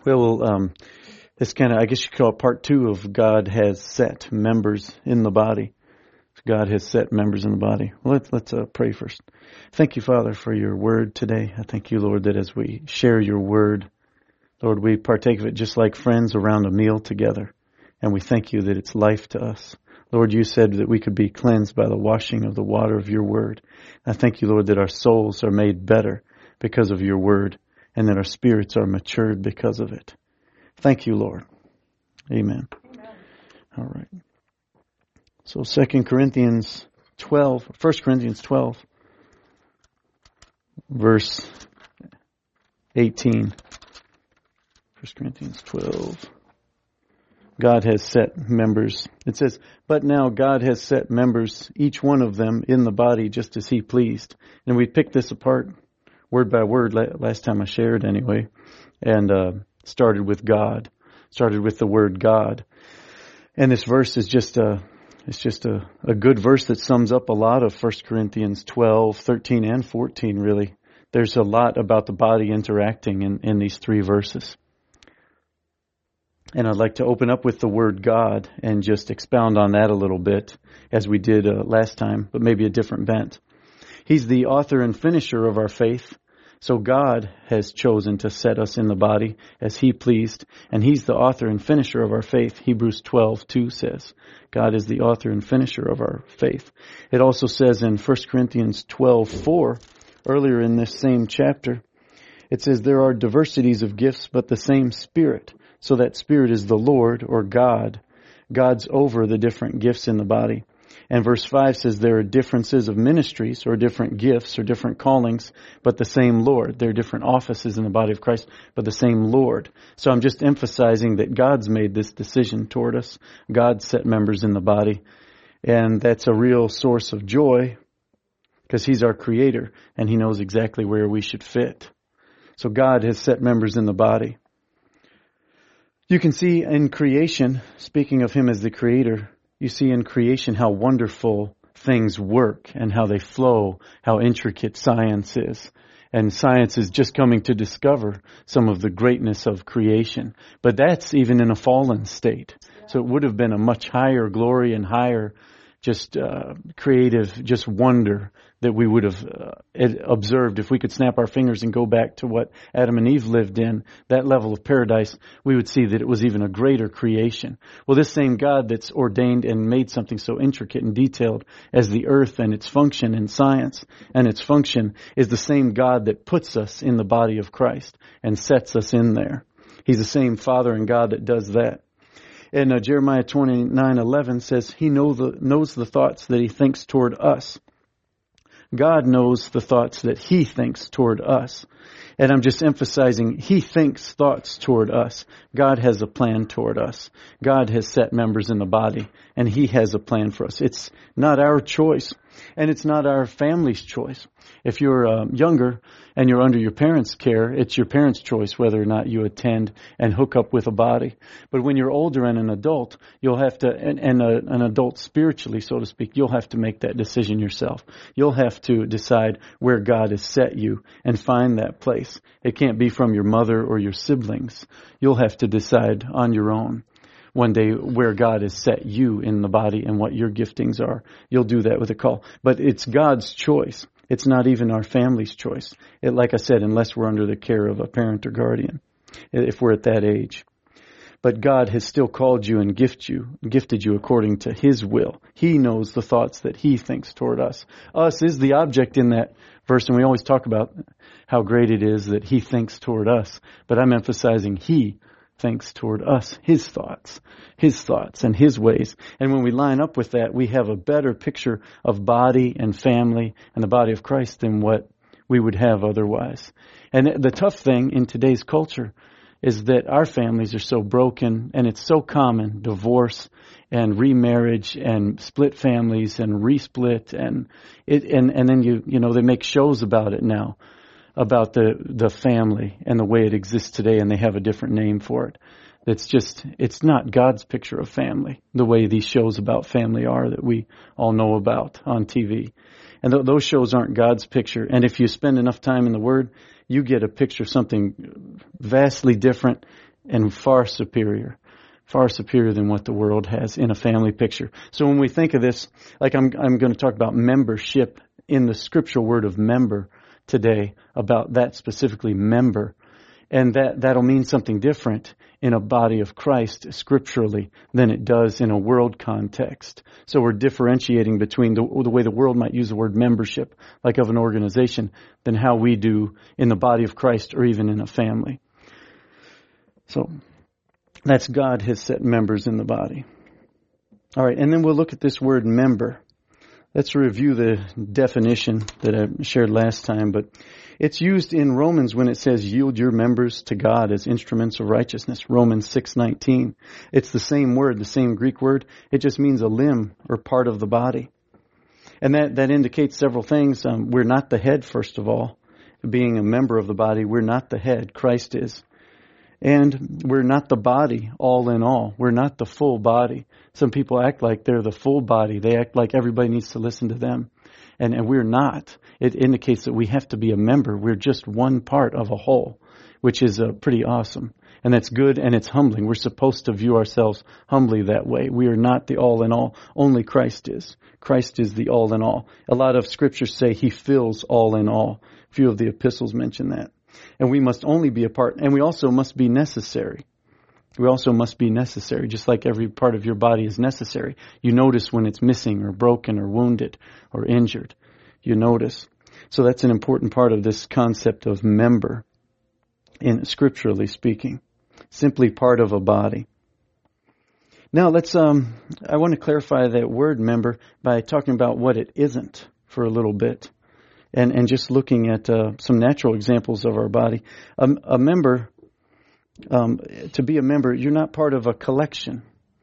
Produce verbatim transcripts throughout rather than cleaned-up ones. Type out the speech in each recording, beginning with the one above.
Well, um, this kind of, I guess you could call it part two of God has set members in the body. God has set members in the body. Well, let's, let's uh, pray first. Thank you, Father, for your word today. I thank you, Lord, that as we share your word, Lord, we partake of it just like friends around a meal together. And we thank you that it's life to us. Lord, you said that we could be cleansed by the washing of the water of your word. I thank you, Lord, that our souls are made better because of your word and that our spirits are matured because of it. Thank you, Lord. Amen. Amen. All right. So Second Corinthians twelve, First Corinthians twelve, verse eighteen. First Corinthians twelve. God has set members. It says, but now God has set members, each one of them in the body just as he pleased. And we picked this apart word by word last time I shared anyway. And uh, started with God. Started with the word God. And this verse is just a, it's just a, a good verse that sums up a lot of First Corinthians twelve, thirteen, and fourteen really. There's a lot about the body interacting in, in these three verses. And I'd like to open up with the word God and just expound on that a little bit as we did uh, last time, but maybe a different bent. He's the author and finisher of our faith. So God has chosen to set us in the body as he pleased. And he's the author and finisher of our faith. Hebrews twelve two says, God is the author and finisher of our faith. It also says in First Corinthians twelve four, earlier in this same chapter, it says, there are diversities of gifts, but the same Spirit. So that Spirit is the Lord or God. God's over the different gifts in the body. And verse five says there are differences of ministries or different gifts or different callings, but the same Lord. There are different offices in the body of Christ, but the same Lord. So I'm just emphasizing that God's made this decision toward us. God set members in the body. And that's a real source of joy because he's our creator and he knows exactly where we should fit. So God has set members in the body. You can see in creation, speaking of him as the creator, you see in creation how wonderful things work and how they flow, how intricate science is. And science is just coming to discover some of the greatness of creation. But that's even in a fallen state. So it would have been a much higher glory and higher just uh, creative, just wonder that we would have uh, observed if we could snap our fingers and go back to what Adam and Eve lived in, that level of paradise, we would see that it was even a greater creation. Well, this same God that's ordained and made something so intricate and detailed as the earth and its function in science and its function is the same God that puts us in the body of Christ and sets us in there. He's the same Father and God that does that. And uh, Jeremiah twenty-nine eleven says, he know the, knows the thoughts that he thinks toward us. God knows the thoughts that he thinks toward us. And I'm just emphasizing, he thinks thoughts toward us. God has a plan toward us. God has set members in the body, and he has a plan for us. It's not our choice, and it's not our family's choice. If you're uh, younger and you're under your parents' care, it's your parents' choice whether or not you attend and hook up with a body. But when you're older and an adult, you'll have to, and, and a, an adult spiritually, so to speak, you'll have to make that decision yourself. You'll have to decide where God has set you and find that place. It can't be from your mother or your siblings. You'll have to decide on your own one day where God has set you in the body and what your giftings are. You'll do that with a call. But it's God's choice. It's not even our family's choice. It, like I said, unless we're under the care of a parent or guardian, if we're at that age. But God has still called you and gift you, gifted you according to his will. He knows the thoughts that he thinks toward us. Us is the object in that verse, and we always talk about how great it is that he thinks toward us. But I'm emphasizing he thinks toward us, his thoughts, his thoughts and his ways. And when we line up with that, we have a better picture of body and family and the body of Christ than what we would have otherwise. And the tough thing in today's culture is that our families are so broken, and it's so common, divorce and remarriage and split families and resplit, and it and, and then you you know they make shows about it now, about the the family and the way it exists today, and they have a different name for it. It's just, it's not God's picture of family, the way these shows about family are that we all know about on T V. And th- those shows aren't God's picture. And if you spend enough time in the Word, you get a picture of something vastly different and far superior. Far superior than what the world has in a family picture. So when we think of this, like I'm, I'm going to talk about membership in the scriptural word of member today, about that specifically, member. And that, that'll mean something different in a body of Christ scripturally than it does in a world context. So we're differentiating between the, the way the world might use the word membership, like of an organization, than how we do in the body of Christ or even in a family. So that's God has set members in the body. All right, and then we'll look at this word member. Let's review the definition that I shared last time, but it's used in Romans when it says, yield your members to God as instruments of righteousness, Romans six nineteen. It's the same word, the same Greek word. It just means a limb or part of the body. And that, that indicates several things. Um, we're not the head, first of all. Being a member of the body, we're not the head. Christ is. And we're not the body all in all. We're not the full body. Some people act like they're the full body. They act like everybody needs to listen to them. And, and we're not. It indicates that we have to be a member. We're just one part of a whole, which is uh, pretty awesome. And that's good and it's humbling. We're supposed to view ourselves humbly that way. We are not the all in all. Only Christ is. Christ is the all in all. A lot of scriptures say he fills all in all. A few of the epistles mention that. And we must only be a part, and we also must be necessary. We also must be necessary, just like every part of your body is necessary. You notice when it's missing or broken or wounded or injured. You notice. So that's an important part of this concept of member, in scripturally speaking. Simply part of a body. Now let's, um, I want to clarify that word member by talking about what it isn't for a little bit. And, and just looking at uh, some natural examples of our body. Um, a member, um, to be a member, you're not part of a collection.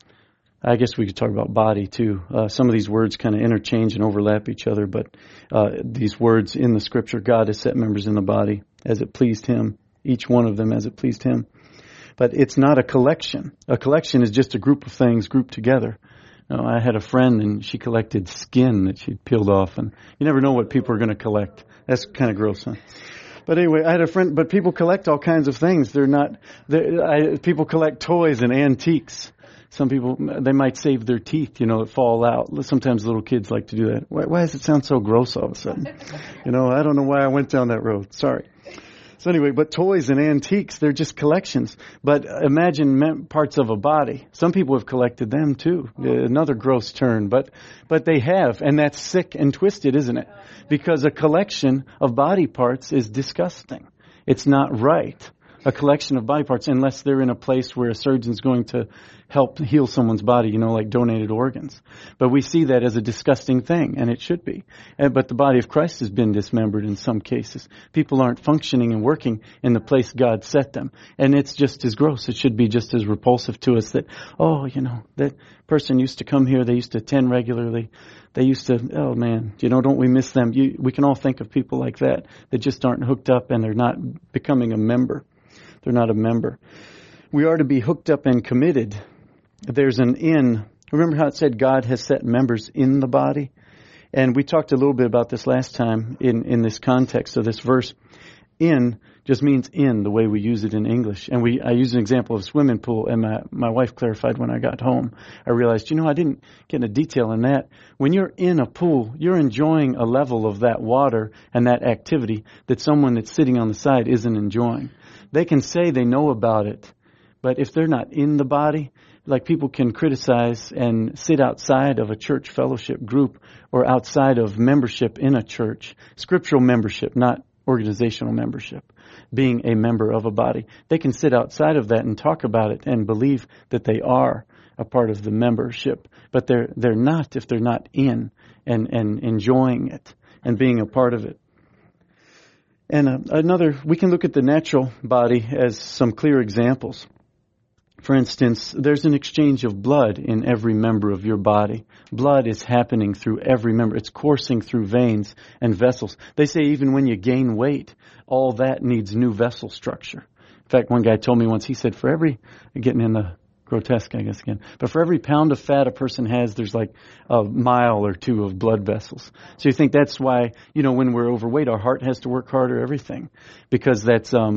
I guess we could talk about body too. Uh, some of these words kind of interchange and overlap each other, but uh, these words in the scripture, God has set members in the body as it pleased him, each one of them as it pleased him. But it's not a collection. A collection is just a group of things grouped together. No, I had a friend and she collected skin that she'd peeled off, and you never know what people are going to collect. That's kind of gross, huh? But anyway, I had a friend, but people collect all kinds of things. They're not, they're, I, people collect toys and antiques. Some people, they might save their teeth, you know, that fall out. Sometimes little kids like to do that. Why, why does it sound so gross all of a sudden? You know, I don't know why I went down that road. Sorry. So anyway, but toys and antiques, they're just collections. But imagine mem- parts of a body. Some people have collected them too. Another gross turn, but but they have, and that's sick and twisted, isn't it? Because a collection of body parts is disgusting. It's not right. A collection of body parts, unless they're in a place where a surgeon's going to help heal someone's body, you know, like donated organs. But we see that as a disgusting thing, and it should be. And, but the body of Christ has been dismembered in some cases. People aren't functioning and working in the place God set them. And it's just as gross. It should be just as repulsive to us that, oh, you know, that person used to come here. They used to attend regularly. They used to, oh man, you know, don't we miss them? You, we can all think of people like that that just aren't hooked up and they're not becoming a member. They're not a member. We are to be hooked up and committed. There's an in. Remember how it said God has set members in the body? And we talked a little bit about this last time in, in this context of this verse. In just means in, the way we use it in English. And we I used an example of a swimming pool, and my, my wife clarified when I got home. I realized, you know, I didn't get into detail in that. When you're in a pool, you're enjoying a level of that water and that activity that someone that's sitting on the side isn't enjoying. They can say they know about it, but if they're not in the body, like people can criticize and sit outside of a church fellowship group or outside of membership in a church, scriptural membership, not organizational membership, being a member of a body. They can sit outside of that and talk about it and believe that they are a part of the membership, but they're they're not if they're not in and, and enjoying it and being a part of it. And uh, another, we can look at the natural body as some clear examples. For instance, there's an exchange of blood in every member of your body. Blood is happening through every member. It's coursing through veins and vessels. They say even when you gain weight, all that needs new vessel structure. In fact, one guy told me once, he said, for every, getting in the grotesque, I guess, again, but for every pound of fat a person has, there's like a mile or two of blood vessels. So you think that's why, you know, when we're overweight, our heart has to work harder, everything, because that's, um,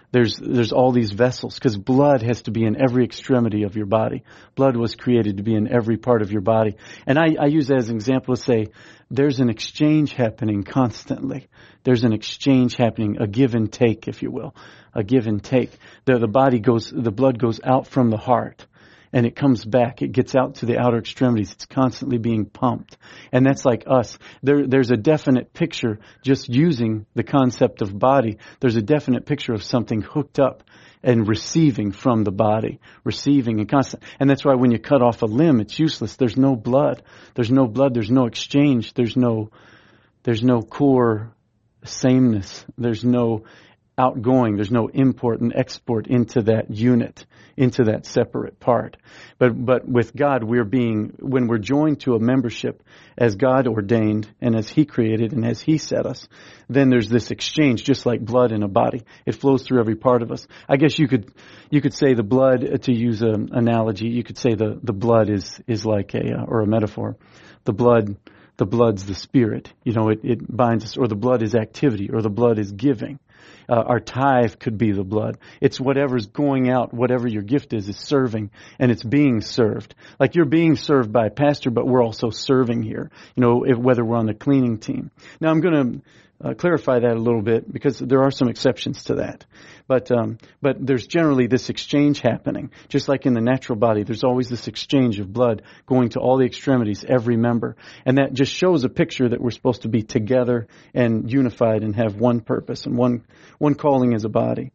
There's there's all these vessels, because blood has to be in every extremity of your body. Blood was created to be in every part of your body. And I, I use that as an example to say there's an exchange happening constantly. There's an exchange happening, a give and take, if you will, a give and take. The, the body goes, the blood goes out from the heart. And it comes back. It gets out to the outer extremities. It's constantly being pumped. And that's like us. There, there's a definite picture, just using the concept of body, there's a definite picture of something hooked up and receiving from the body. Receiving and constant. And that's why when you cut off a limb, it's useless. There's no blood. There's no blood. There's no exchange. There's no, there's no core sameness. There's no outgoing. There's no import and export into that unit, into that separate part. But but with God, we're being, when we're joined to a membership as God ordained and as He created and as He set us, then there's this exchange, just like blood in a body. It flows through every part of us. I guess you could you could say the blood, to use an analogy, you could say the, the blood is is like a, or a metaphor. The blood the blood's the spirit. You know, it, it binds us, or the blood is activity, or the blood is giving. Uh, our tithe could be the blood. It's whatever's going out, whatever your gift is, is serving, and it's being served. Like you're being served by a pastor, but we're also serving here, you know, if, whether we're on the cleaning team. Now, I'm going to uh, clarify that a little bit, because there are some exceptions to that. But um, but there's generally this exchange happening. Just like in the natural body, there's always this exchange of blood going to all the extremities, every member. And that just shows a picture that we're supposed to be together and unified and have one purpose and one one calling as a body.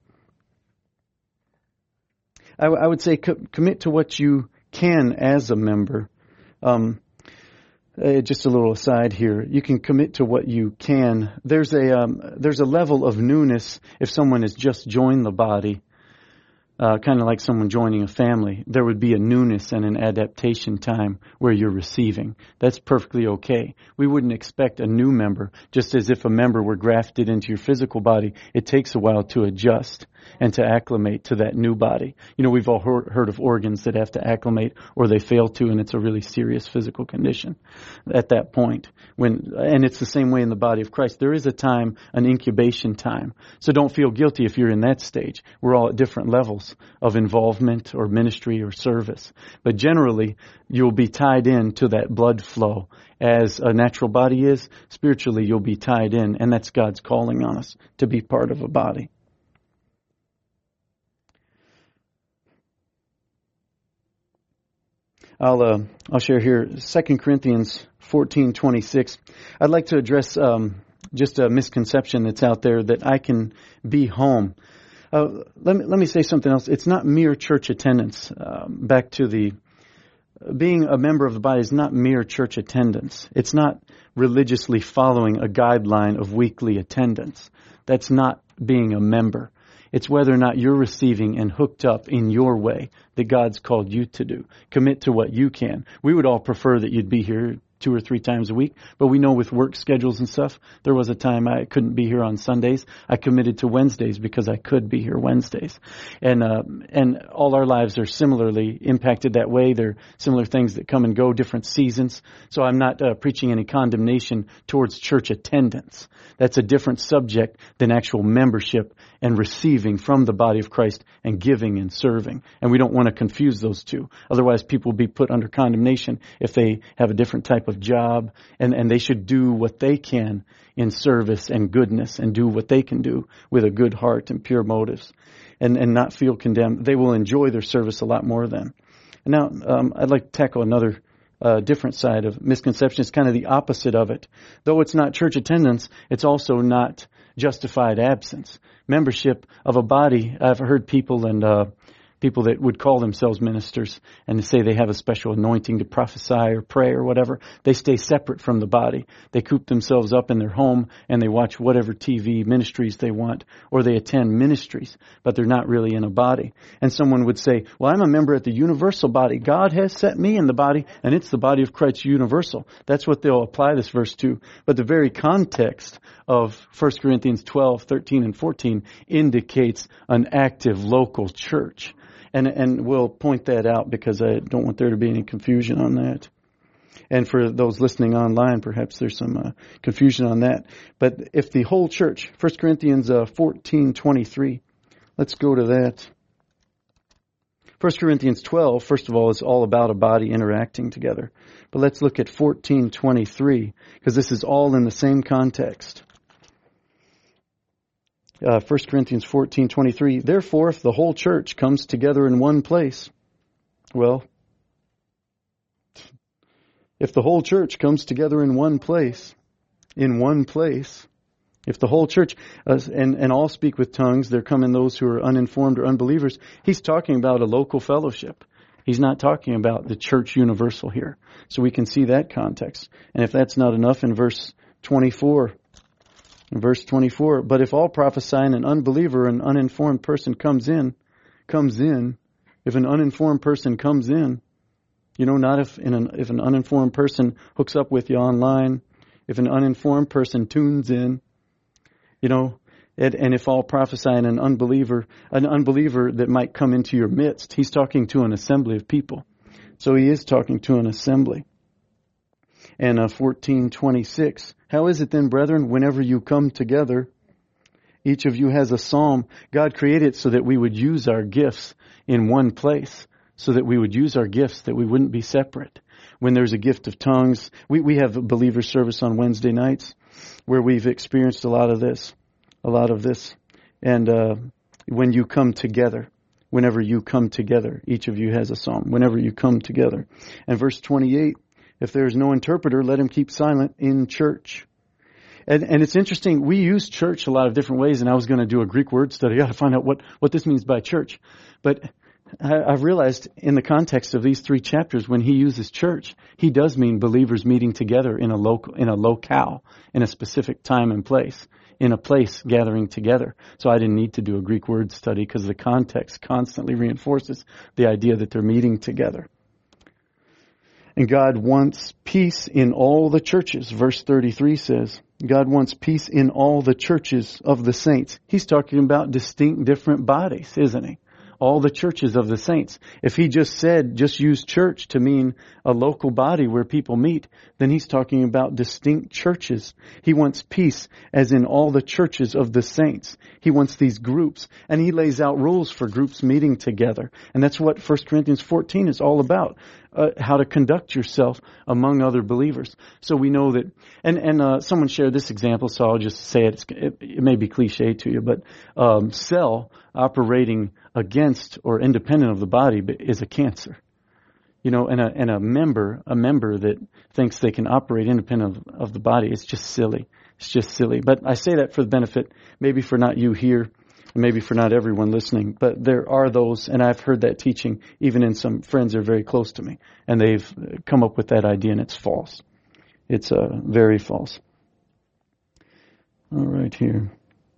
I, w- I would say co- commit to what you can as a member. Um, uh, just a little aside here. You can commit to what you can. There's a um, there's a level of newness if someone has just joined the body. Uh, kind of like someone joining a family. There would be a newness and an adaptation time where you're receiving. That's perfectly okay. We wouldn't expect a new member, just as if a member were grafted into your physical body. It takes a while to adjust and to acclimate to that new body. You know, we've all heard, heard of organs that have to acclimate or they fail to, and it's a really serious physical condition at that point. When, and it's the same way in the body of Christ. There is a time, an incubation time. So don't feel guilty if you're in that stage. We're all at different levels of involvement or ministry or service. But generally, you'll be tied in to that blood flow. As a natural body is, spiritually you'll be tied in, and that's God's calling on us to be part of a body. I'll uh, I'll share here Second Corinthians fourteen twenty-six. I'd like to address um, just a misconception that's out there that I can be home. Uh, let me let me say something else. It's not mere church attendance. Um, back to the being a member of the body is not mere church attendance. It's not religiously following a guideline of weekly attendance. That's not being a member. It's whether or not you're receiving and hooked up in your way that God's called you to do. Commit to what you can. We would all prefer that you'd be here two or three times a week, but we know with work schedules and stuff, there was a time I couldn't be here on Sundays. I committed to Wednesdays because I could be here Wednesdays. And uh, and all our lives are similarly impacted that way. They're similar things that come and go, different seasons. So I'm not uh, preaching any condemnation towards church attendance. That's a different subject than actual membership and receiving from the body of Christ and giving and serving. And we don't want to confuse those two. Otherwise, people will be put under condemnation if they have a different type of job, and, and they should do what they can in service and goodness and do what they can do with a good heart and pure motives and, and not feel condemned. They will enjoy their service a lot more then. And now um, I'd like to tackle another uh, different side of misconception. It's kind of the opposite of it. Though it's not church attendance, it's also not justified absence. Membership of a body, I've heard people and uh, people that would call themselves ministers and say they have a special anointing to prophesy or pray or whatever. They stay separate from the body. They coop themselves up in their home and they watch whatever T V ministries they want, or they attend ministries, but they're not really in a body. And someone would say, well, I'm a member at the universal body. God has set me in the body, and it's the body of Christ universal. That's what they'll apply this verse to. But the very context of First Corinthians twelve, thirteen, and fourteen indicates an active local church. And and we'll point that out because I don't want there to be any confusion on that. And for those listening online, perhaps there's some uh, confusion on that. But if the whole church, First Corinthians uh, fourteen twenty-three, Let's go to that. First Corinthians twelve, first of all, is all about a body interacting together. But let's look at fourteen twenty-three, because this is all in the same context. Uh, First Corinthians fourteen twenty-three, therefore, if the whole church comes together in one place, well, if the whole church comes together in one place, in one place, if the whole church, uh, and, and all speak with tongues, there come in those who are uninformed or unbelievers. He's talking about a local fellowship. He's not talking about the church universal here. So we can see that context. And if that's not enough, in verse twenty-four, in verse twenty-four, but if all prophesy and an unbeliever, an uninformed person comes in, comes in, if an uninformed person comes in, you know, not if in an, if an uninformed person hooks up with you online, if an uninformed person tunes in, you know, and, and if all prophesy and an unbeliever, an unbeliever that might come into your midst, he's talking to an assembly of people. So he is talking to an assembly. And uh, fourteen twenty-six, how is it then, brethren, whenever you come together, each of you has a psalm. God created it so that we would use our gifts in one place, so that we would use our gifts, that we wouldn't be separate. When there's a gift of tongues, we, we have a believer service on Wednesday nights where we've experienced a lot of this, a lot of this. And uh, when you come together, whenever you come together, each of you has a psalm, whenever you come together. And verse twenty-eight, if there is no interpreter, let him keep silent in church. And, and it's interesting, we use church a lot of different ways, and I was going to do a Greek word study. I got to find out what, what this means by church. But I, I've realized in the context of these three chapters, when he uses church, he does mean believers meeting together in a local, in a locale, in a specific time and place, in a place gathering together. So I didn't need to do a Greek word study because the context constantly reinforces the idea that they're meeting together. And God wants peace in all the churches. Verse thirty-three says, God wants peace in all the churches of the saints. He's talking about distinct different bodies, isn't he? All the churches of the saints. If he just said, just use church to mean a local body where people meet, then he's talking about distinct churches. He wants peace as in all the churches of the saints. He wants these groups, and he lays out rules for groups meeting together. And that's what First Corinthians fourteen is all about, uh, how to conduct yourself among other believers. So we know that, and, and uh, someone shared this example, so I'll just say it. It, it may be cliche to you, but um, cell operating against or independent of the body is a cancer. You know, and a, and a member, a member that thinks they can operate independent of, of the body, it's just silly. It's just silly. But I say that for the benefit, maybe for not you here, and maybe for not everyone listening, but there are those, and I've heard that teaching even in some friends that are very close to me, and they've come up with that idea, and it's false. It's uh, very false. All right, here.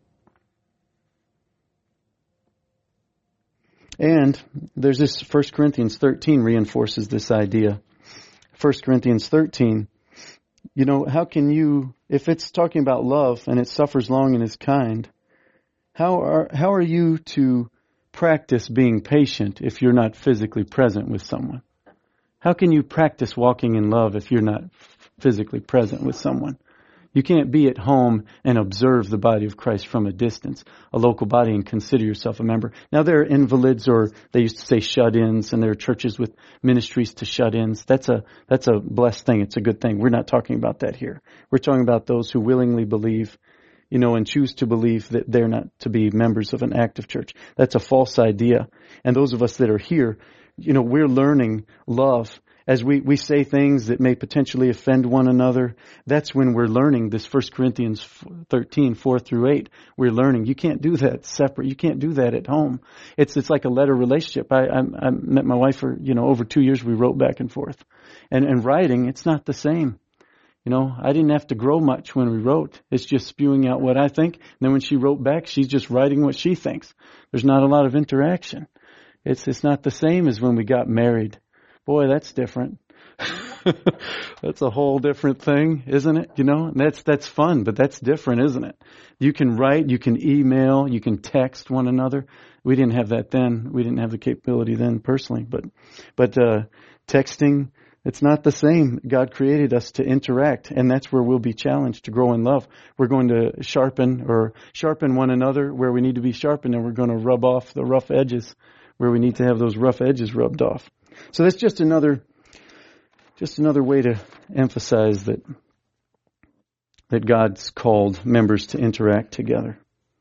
And there's this, First Corinthians thirteen reinforces this idea. First Corinthians thirteen, you know, how can you, if it's talking about love and it suffers long and is kind, how are, how are you to practice being patient if you're not physically present with someone? How can you practice walking in love if you're not physically present with someone? You can't be at home and observe the body of Christ from a distance, a local body, and consider yourself a member. Now, there are invalids, or they used to say shut-ins, and there are churches with ministries to shut-ins. That's a that's a blessed thing. It's a good thing. We're not talking about that here. We're talking about those who willingly believe, you know, and choose to believe that they're not to be members of an active church. That's a false idea. And those of us that are here, you know, we're learning love. As we, we say things that may potentially offend one another, that's when we're learning this First Corinthians thirteen, four through eight. We're learning. You can't do that separate. You can't do that at home. It's it's like a letter relationship. I, I, I met my wife for, you know, over two years. We wrote back and forth. And, and writing, it's not the same. You know, I didn't have to grow much when we wrote. It's just spewing out what I think. And then when she wrote back, she's just writing what she thinks. There's not a lot of interaction. It's it's not the same as when we got married. Boy, that's different. That's a whole different thing, isn't it? You know, and that's that's fun, but that's different, isn't it? You can write, you can email, you can text one another. We didn't have that then. We didn't have the capability then personally, but but uh, texting, It's not the same. God created us to interact, and that's where we'll be challenged to grow in love. We're going to sharpen or sharpen one another where we need to be sharpened, and we're going to rub off the rough edges where we need to have those rough edges rubbed off. So that's just another, just another way to emphasize that that God's called members to interact together.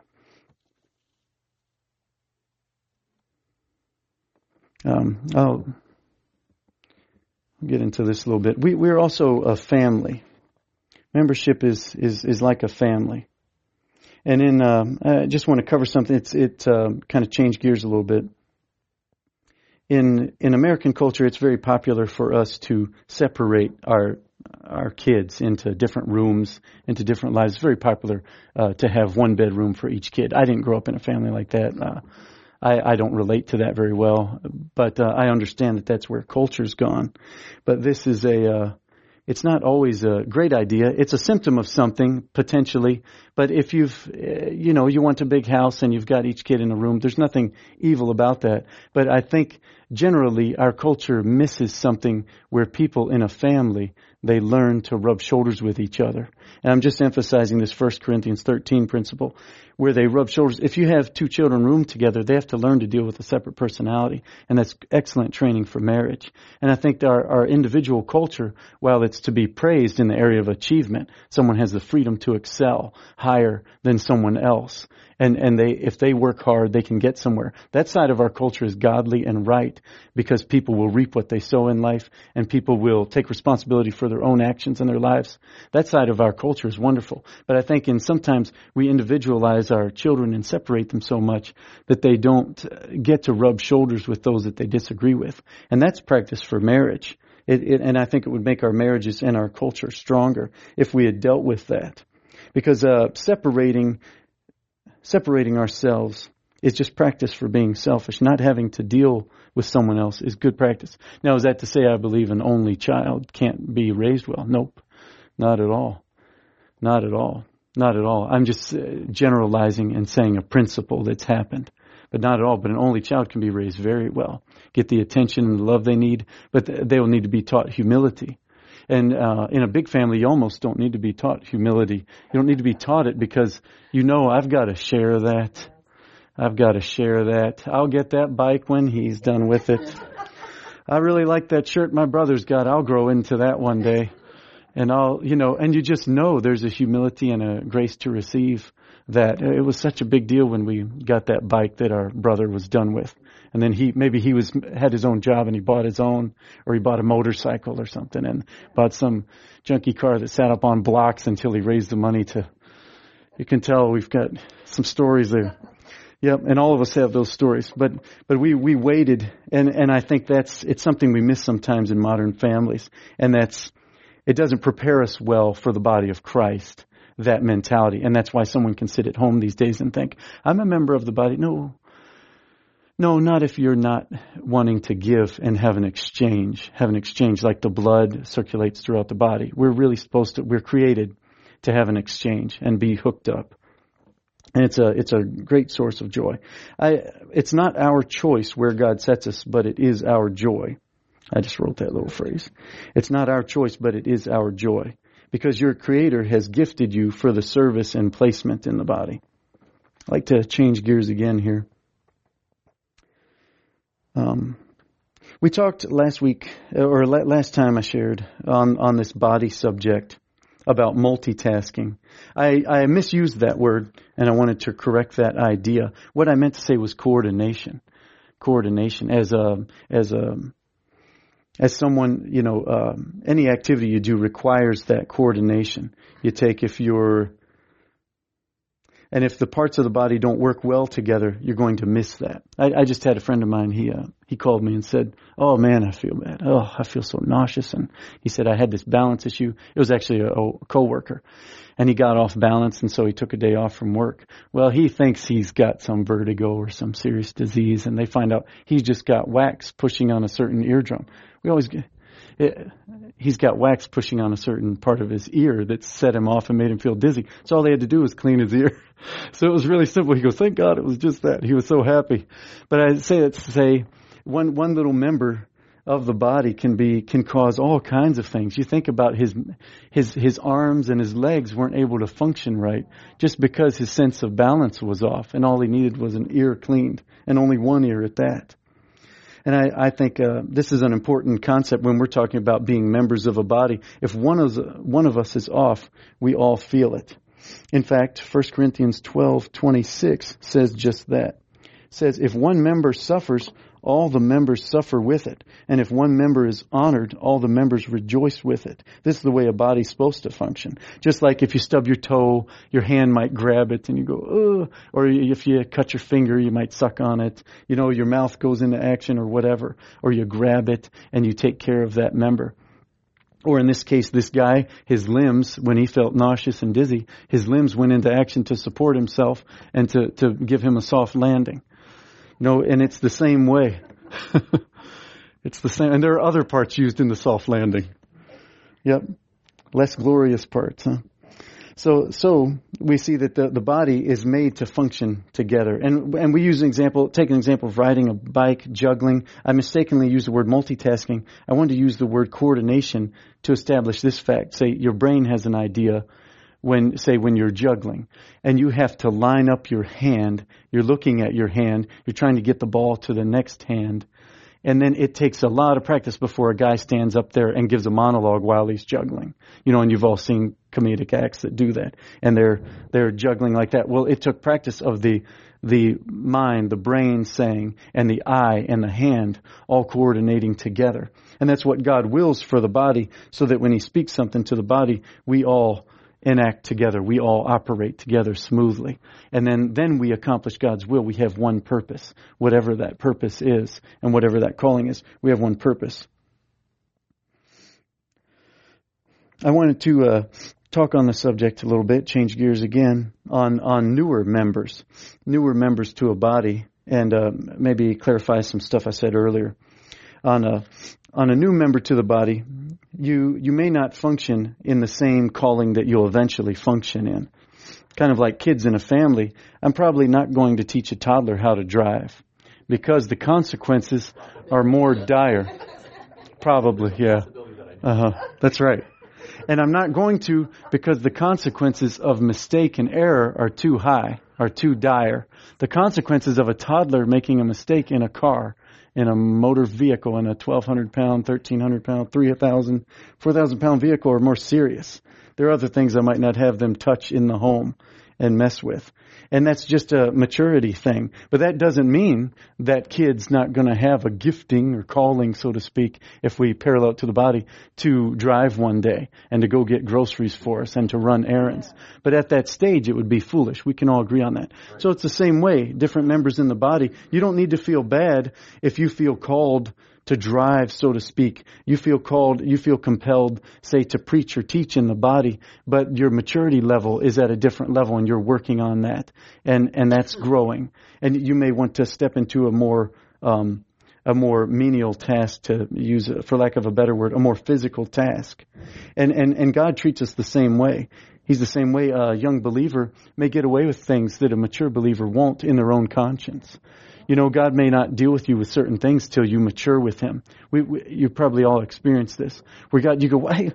Um, I'll get into this a little bit. We, we're also a family. Membership is is, is like a family. And in, um, I just want to cover something. It's it uh, kind of changed gears a little bit. In in American culture, it's very popular for us to separate our our kids into different rooms, into different lives. It's very popular uh, to have one bedroom for each kid. I didn't grow up in a family like that. Uh, I, I don't relate to that very well, but uh, I understand that that's where culture's gone. But this is a, uh, it's not always a great idea. It's a symptom of something, potentially. But if you've, uh, you know, you want a big house and you've got each kid in a room, there's nothing evil about that. But I think generally our culture misses something where people in a family, they learn to rub shoulders with each other. And I'm just emphasizing this First Corinthians thirteen principle, where they rub shoulders. If you have two children room together, they have to learn to deal with a separate personality. And that's excellent training for marriage. And I think our, our individual culture, while it's to be praised in the area of achievement, someone has the freedom to excel higher than someone else. And, and they, if they work hard, they can get somewhere. That side of our culture is godly and right, because people will reap what they sow in life, and people will take responsibility for their own actions in their lives. That side of our culture is wonderful. But I think in sometimes we individualize our children and separate them so much that they don't get to rub shoulders with those that they disagree with. And that's practice for marriage. It, it, and I think it would make our marriages and our culture stronger if we had dealt with that. Because uh, separating separating ourselves is just practice for being selfish. Not having to deal with someone else is good practice. Now, is that to say I believe an only child can't be raised well? Nope. Not at all. Not at all. Not at all. I'm just uh, generalizing and saying a principle that's happened. But not at all. But an only child can be raised very well. Get the attention and the love they need. But they will need to be taught humility. And uh, in a big family, you almost don't need to be taught humility. You don't need to be taught it because you know I've got to share that. I've got to share that. I'll get that bike when he's done with it. I really like that shirt my brother's got. I'll grow into that one day. And I'll, you know, and you just know there's a humility and a grace to receive that. It was such a big deal when we got that bike that our brother was done with. And then he, maybe he was, had his own job and he bought his own, or he bought a motorcycle or something and bought some junky car that sat up on blocks until he raised the money to, you can tell we've got some stories there. Yep. And all of us have those stories, but, but we, we waited. And, and I think that's, it's something we miss sometimes in modern families. And that's, it doesn't prepare us well for the body of Christ, that mentality. And that's why someone can sit at home these days and think, I'm a member of the body. No, no, not if you're not wanting to give and have an exchange, have an exchange like the blood circulates throughout the body. We're really supposed to, we're created to have an exchange and be hooked up. And it's a, it's a great source of joy. I, it's not our choice where God sets us, but it is our joy. I just wrote that little phrase. It's not our choice, but it is our joy. Because your Creator has gifted you for the service and placement in the body. I'd like to change gears again here. Um, we talked last week, or last time I shared, on, on this body subject about multitasking. I, I misused that word, and I wanted to correct that idea. What I meant to say was coordination. Coordination. As a, as a, As someone, you know, um, any activity you do requires that coordination. You take if you're, and if the parts of the body don't work well together, you're going to miss that. I, I just had a friend of mine, he uh, he called me and said, oh man, I feel bad. Oh, I feel so nauseous. And he said, I had this balance issue. It was actually a, a coworker. And he got off balance, and so he took a day off from work. Well, he thinks he's got some vertigo or some serious disease, and they find out he's just got wax pushing on a certain eardrum. We always get, it, he's got wax pushing on a certain part of his ear that set him off and made him feel dizzy. So all they had to do was clean his ear. So it was really simple. He goes, thank God it was just that. He was so happy. But I say that to say, one, one little member of the body can be can cause all kinds of things. You think about his his his arms and his legs weren't able to function right just because his sense of balance was off, and all he needed was an ear cleaned, and only one ear at that. And I, I think uh, this is an important concept when we're talking about being members of a body. If one of one of us is off, we all feel it. In fact, First Corinthians twelve twenty-six says just that. It says, if one member suffers, all the members suffer with it. And if one member is honored, all the members rejoice with it. This is the way a body's supposed to function. Just like if you stub your toe, your hand might grab it and you go, ugh. Or if you cut your finger, you might suck on it. You know, your mouth goes into action or whatever. Or you grab it and you take care of that member. Or in this case, this guy, his limbs, when he felt nauseous and dizzy, his limbs went into action to support himself and to, to give him a soft landing. No, and it's the same way. It's the same. And there are other parts used in the soft landing. Yep. Less glorious parts, huh? So, so we see that the, the body is made to function together. And, and we use an example, take an example of riding a bike, juggling. I mistakenly used the word multitasking. I wanted to use the word coordination to establish this fact. Say your brain has an idea when, say, when you're juggling and you have to line up your hand, you're looking at your hand, you're trying to get the ball to the next hand. And then it takes a lot of practice before a guy stands up there and gives a monologue while he's juggling. You know, and you've all seen comedic acts that do that. And they're, they're juggling like that. Well, it took practice of the, the mind, the brain saying, and the eye and the hand all coordinating together. And that's what God wills for the body, so that when He speaks something to the body, we all enact together. We all operate together smoothly. And then, then we accomplish God's will. We have one purpose, whatever that purpose is and whatever that calling is. We have one purpose. I wanted to uh, talk on the subject a little bit, change gears again, on, on newer members, newer members to a body, and uh, maybe clarify some stuff I said earlier. On a, on a new member to the body, you you may not function in the same calling that you'll eventually function in. Kind of like kids in a family, I'm probably not going to teach a toddler how to drive because the consequences are more dire. Probably, yeah. Uh-huh. That's right. And I'm not going to because the consequences of mistake and error are too high, are too dire. The consequences of a toddler making a mistake in a car, in a motor vehicle, in a twelve hundred pound, thirteen hundred pound, three thousand, four thousand pound vehicle are more serious. There are other things I might not have them touch in the home and mess with. And that's just a maturity thing. But that doesn't mean that kid's not going to have a gifting or calling, so to speak, if we parallel it to the body, to drive one day and to go get groceries for us and to run errands. But at that stage, it would be foolish. We can all agree on that. So it's the same way, different members in the body. You don't need to feel bad if you feel called to drive, so to speak. You feel called, you feel compelled, say, to preach or teach in the body, but your maturity level is at a different level and you're working on that. And, and that's growing. And you may want to step into a more, um, a more menial task, to use, for lack of a better word, a more physical task. And, and, and God treats us the same way. He's the same way a young believer may get away with things that a mature believer won't in their own conscience. You know, God may not deal with you with certain things till you mature with Him. We, we, you probably all experienced this. Where God, you go, why?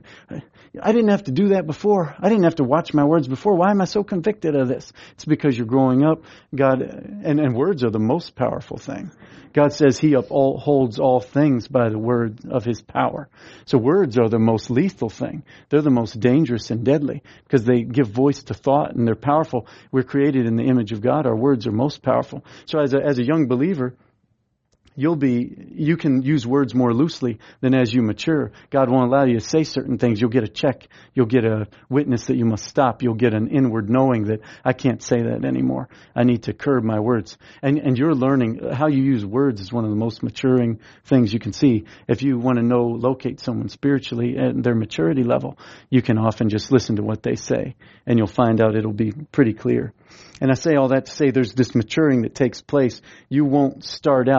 I didn't have to do that before. I didn't have to watch my words before. Why am I so convicted of this? It's because you're growing up. God, and, and words are the most powerful thing. God says He upholds all things by the word of His power. So words are the most lethal thing. They're the most dangerous and deadly because they give voice to thought and they're powerful. We're created in the image of God. Our words are most powerful. So as a, as a young believer, you'll be, you can use words more loosely than as you mature. God won't allow you to say certain things. You'll get a check. You'll get a witness that you must stop. You'll get an inward knowing that I can't say that anymore. I need to curb my words. And, and you're learning how you use words is one of the most maturing things you can see. If you want to know, locate someone spiritually at their maturity level, you can often just listen to what they say and you'll find out it'll be pretty clear. And I say all that to say there's this maturing that takes place. You won't start out where you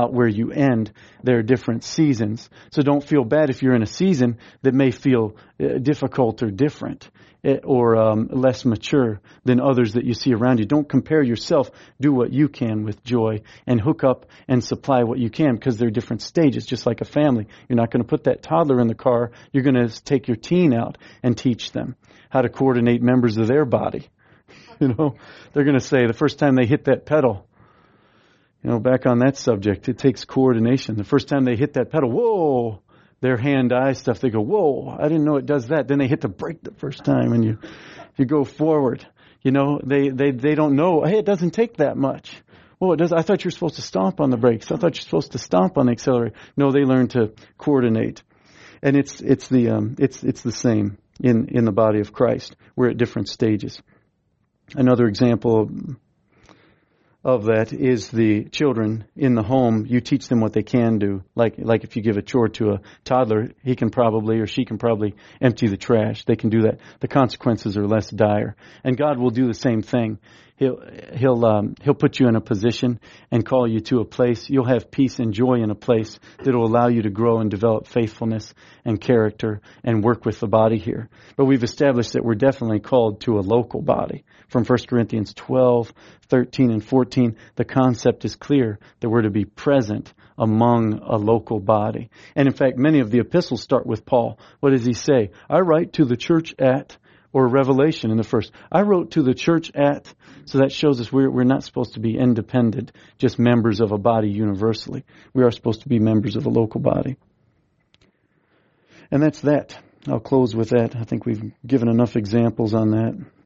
you end, there are different seasons. So don't feel bad if you're in a season that may feel uh, difficult or different uh, or um, less mature than others that you see around you. Don't compare yourself. Do what you can with joy and hook up and supply what you can, because there are different stages, just like a family. You're not going to put that toddler in the car. You're going to take your teen out and teach them how to coordinate members of their body. You know, they're going to say the first time they hit that pedal, you know, back on that subject, it takes coordination. The first time they hit that pedal, whoa, their hand-eye stuff, they go, whoa, I didn't know it does that. Then they hit the brake the first time and you, you go forward. You know, they, they, they don't know, hey, it doesn't take that much. Well, it does. I thought you were supposed to stomp on the brakes. I thought you're supposed to stomp on the accelerator. No, they learn to coordinate. And it's, it's the, um, it's, it's the same in, in the body of Christ. We're at different stages. Another example of that is the children in the home. You teach them what they can do. Like, like if you give a chore to a toddler, he can probably, or she can probably empty the trash. They can do that. The consequences are less dire. And God will do the same thing. He'll, he'll, um, he'll put you in a position and call you to a place. You'll have peace and joy in a place that will allow you to grow and develop faithfulness and character and work with the body here. But we've established that we're definitely called to a local body. From First Corinthians twelve, thirteen, and fourteen, the concept is clear that we're to be present among a local body. And in fact, many of the epistles start with Paul. What does he say? I write to the church at, or Revelation in the first. I wrote to the church at, so that shows us we're, we're not supposed to be independent, just members of a body universally. We are supposed to be members of a local body. And that's that. I'll close with that. I think we've given enough examples on that.